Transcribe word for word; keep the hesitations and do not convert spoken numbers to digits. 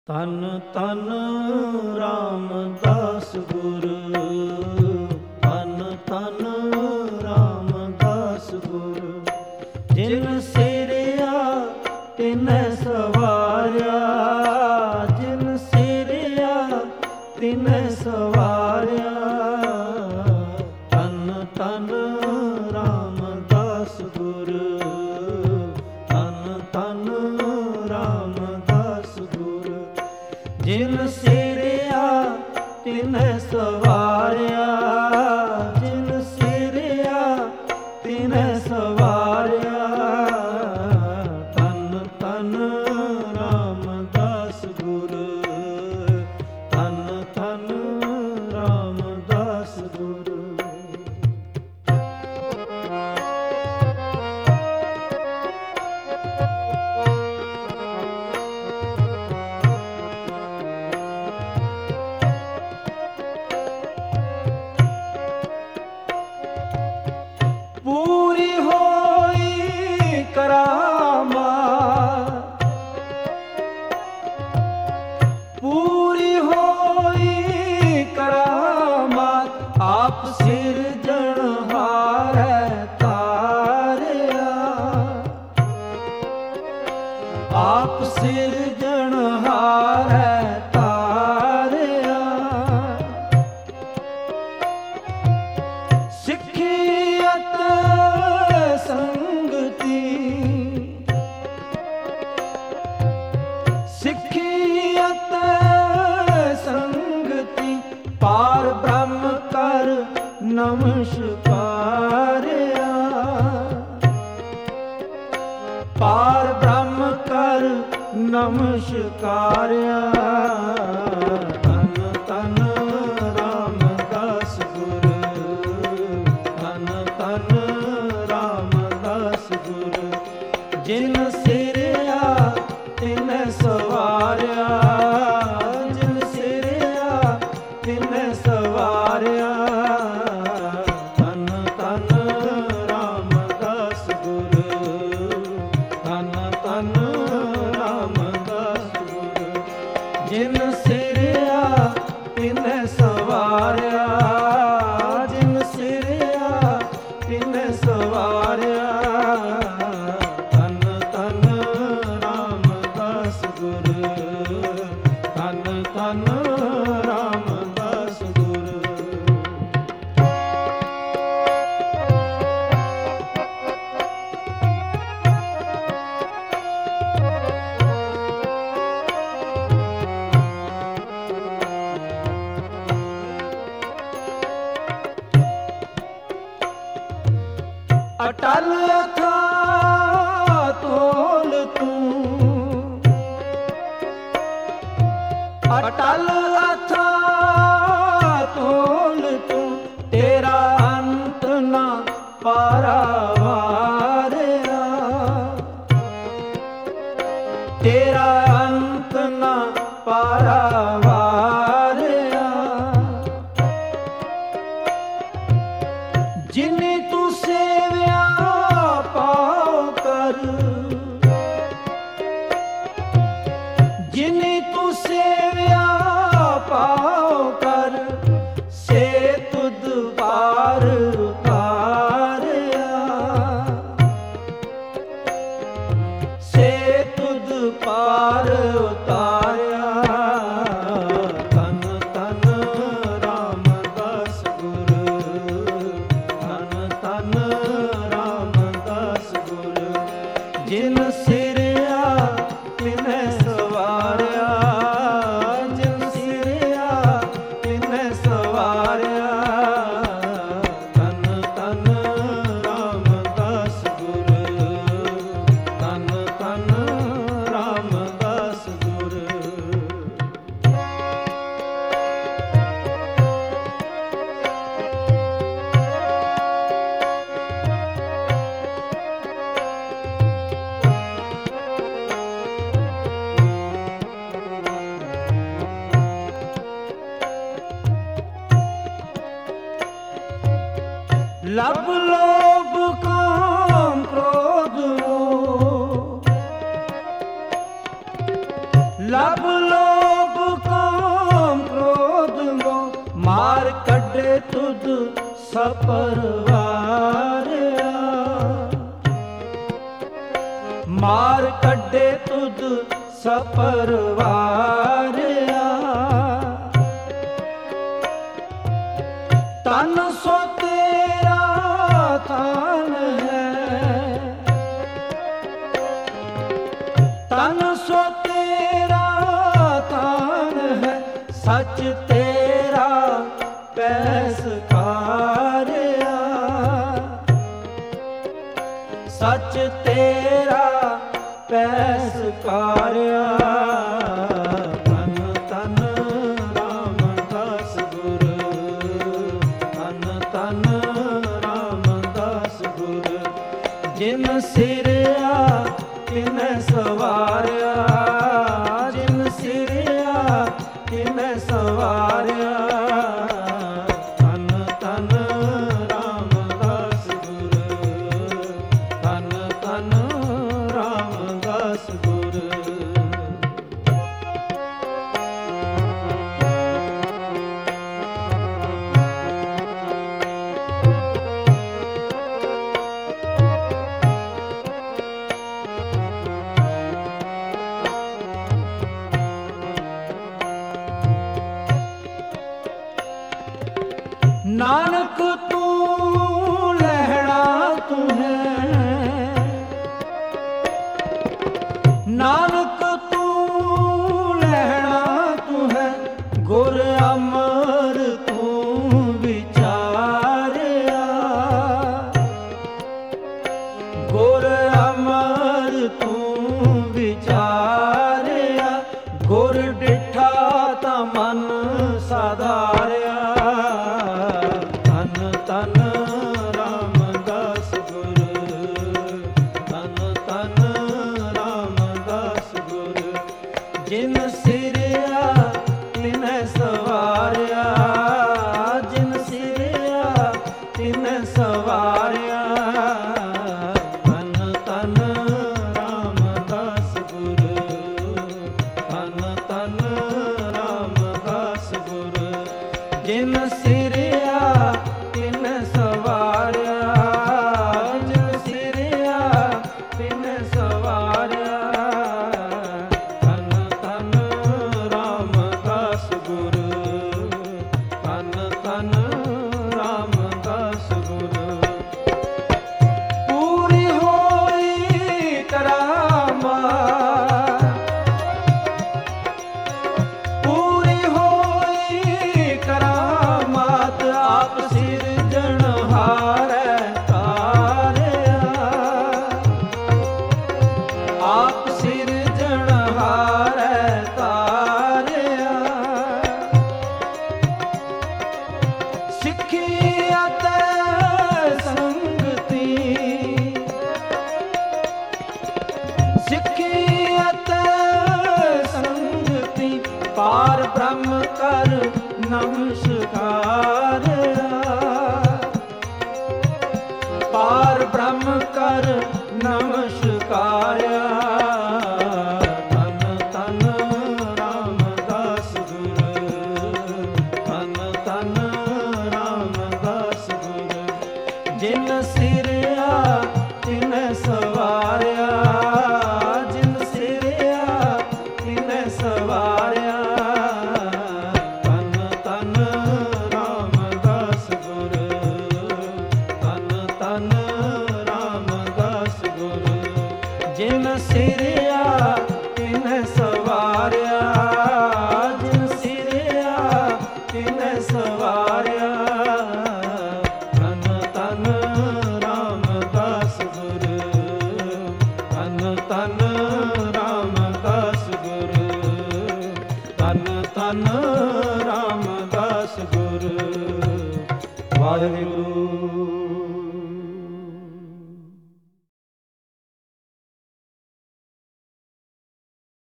ਤਨ ਤਨ ਰਾਮਦਾਸ ਗੁਰ, ਤਨ ਤਨ ਰਾਮਦਾਸ ਗੁਰ। ਜਿਨ ਸਿਰਿਆ ਤਿਨੈ ਸਵਾਰਿਆ, ਜਿਨ ਸਿਰਿਆ ਤਿਨੈ ਸਵਾਰਿਆ। ਤਨ ਤਨ ਰਾਮਦਾਸ ਗੁਰ, ਤਨ ਤਨ ਰਾਮਦਾਸ ਗੁਰ। ਜਿਨ ਸਿਰਿਆ ਤਿਨੈ ਸਵਾਰਿਆ, ਜਿਨ ਸਿਰਿਆ ਤਿਨੈ ਸਵਾਰਿਆ। ਤਨ ਤਨ ਰਾਮਦਾਸ ਗੁਰ, ਤਨ ਤਨ ਰਾਮਦਾਸ ਗੁਰ। ਪੂਰੀ ਹੋਈ ਕਰਾਮਾਤ, ਪੂਰੀ ਹੋਈ ਕਰਾਮਾਤ। ਆਪ ਸਿਰਜਣਹਾਰੈ ਤਾਰਿਆ, ਆਪ ਸਿਰਜਣਹਾਰੈ ਤਾਰਿਆ। ਸਿੱਖਿਅਤ ਸੰਗਤੀ, ਸਿੱਖਿਅਤ ਸੰਗਤੀ। ਪਾਰ ਬ੍ਰਹਮ ਕਰ ਨਮਸਕਾਰਿਆ, ਪਾਰ ਬ੍ਰਹਮ ਕਰ ਨਮਸਕਾਰਿਆ। ਤਨ ਤਨ ਰਾਮਦਾਸ ਗੁਰ, ਤਨ ਤਨ ਰਾਮਦਾਸ ਗੁਰ। ਜਿਨ ਸਿਰਿਆ ਤਿਨੈ ਸਵਾਰਿਆ, ਜਿਨ ਸਿਰਿਆ ਤਿਨੈ ਸਵਾਰਿਆ। ਤਨ ਤਨ ਰਾਮਦਾਸ ਗੁਰ, ਤਨ ਤਨ ਰਾਮਦਾਸ ਗੁਰ। ਜਿਨ ਸਿਰਿਆ ਤਿਨੈ ਸਵਾਰਿਆ, ਜਿਨ ਸਿਰਿਆ ਤਿਨੈ ਸਵਾਰਿਆ। ਤਨ ਤਨ ਰਾਮਦਾਸ ਗੁਰ, ਤਨ ਤਨ ਰਾਮਦਾਸ ਗੁਰ। ਅਟਲ ਅਥਾਹ ਤੋਲ ਤੂੰ, ਅਟਲ ਅਥਾਹ ਤੋਲ ਤੂੰ। ਤੇਰਾ ਅੰਤ ਨਾ ਪਾਰਾਵਾਰਿਆ, ਤੇਰਾ ਅੰਤ ਨਾ ਪਾਰਾਵਾਰਿਆ। ਜਿਨੇ ਤੂੰ ਸੇਵਿਆ ਪਾਉ ਕਰ, ਜਿਨੇ ਤੂੰ ਸੇਵਿਆ ਪਾਉ ਕਰ। ਸੇ ਤੁਧ ਪਾਰ ਉਤਾਰਿਆ, ਸੇ ਤੁਧ ਪਾਰ ਉਤਾਰਿਆ। ਤਨ ਤਨ ਰਾਮਦਾਸ ਗੁਰ, ਤਨ ਤਨ ਰਾਮਦਾਸ ਗੁਰ। ਜਿਨ ਸਿਰਿਆ ਤਿਨੈ ਸਵਾਰਿਆ, ਜਿਨ ਸਿਰਿਆ ਤਿਨੈ ਸਵਾਰਿਆ। ਤਨ ਤਨ ਰਾਮਦਾਸ ਗੁਰ, ਤਨ ਤਨ ਰਾਮਦਾਸ ਗੁਰ। ਲਬ ਲੋਭ ਕਾਮ ਕ੍ਰੋਧ ਮੋਹ, ਲਬ ਲੋਭ तुद सपरवारिया, मार कड्डे तुद सपरवारिया। तन सो तेरा तान है, तन सो तेरा तान है, सच तेरा पैसकारिया, सच तेरा पैसकारिया। तन तन रामदास गुर, तन तन रामदास गुर, जिन सिरया तिन सवारिया, जिन सिरया तिन सवारिया। तन तन रामदास गुर, तन तन रामदास गुर। नानक तू लहड़ा तू है, नानक तू लहड़ा तू है, गुर अमर तू विचारिया, गुर अमर तू विचारिया। गुर डिठा ता मन साधारिया। तन तन रामदास गुर, तन तन रामदास गुर, जिन सिरया तिन सवारिया, जिन सिरया तिन सवारिया। तन तन रामदास गुर, तन तन रामदास गुर, जिन सिरया तिन सवारिया, जिन सिरया तिन सवारिया। तन तन रामदास गुर, तन तन रामदास गुर। पूरी होई करामात, पूरी होई करामात, आप सिरजनहारै तारिया, आप सिरजनहारै तारिया। सिੱਖੀ ਅਤੇ ਸੰਗਤੀ, ਸਿੱਖੀ ਅਤੇ ਸੰਗਤੀ, ਪਾਰ ਬ੍ਰਹਮ ਕਰ ਨਮਸਕਾਰਿਆ, ਪਾਰ ਬ੍ਰਹਮ ਕਰ ਨਮਸਕਾਰਿਆ। ਤਨ ਤਨ ਰਾਮਦਾਸ ਗੁਰ, ਤਨ ਤਨ ਰਾਮਦਾਸ ਗੁਰ, ਜਿਨ ਸਿਰਆ ਤਿਨ ਸਵਾਰਿਆ, ਜਿਨ ਸਿਰਆ ਤਿਨ ਸਵਾਰਿਆ। ਤਨ ਤਨ ਰਾਮਦਾਸ ਗੁਰ, ਤਨ ਤਨ ਰਾਮਦਾਸ ਗੁਰ, ਜਿਨ ਸਿਰਆ ਤਿਨ ਸਵਾਰਿਆ, ਜਿਨ ਸਿਰਆ ਤਿਨ ਸਵਾਰਿਆ। ਤਨ ਤਨ ਰਾਮਦਾਸ ਗੁਰ, ਤਨ ਤਨ ਰਾਮਦਾਸ ਗੁਰ, ਤਨ ਤਨ ਰਾਮਦਾਸ ਗੁਰ। ਵਾਹਿਗੁਰੂ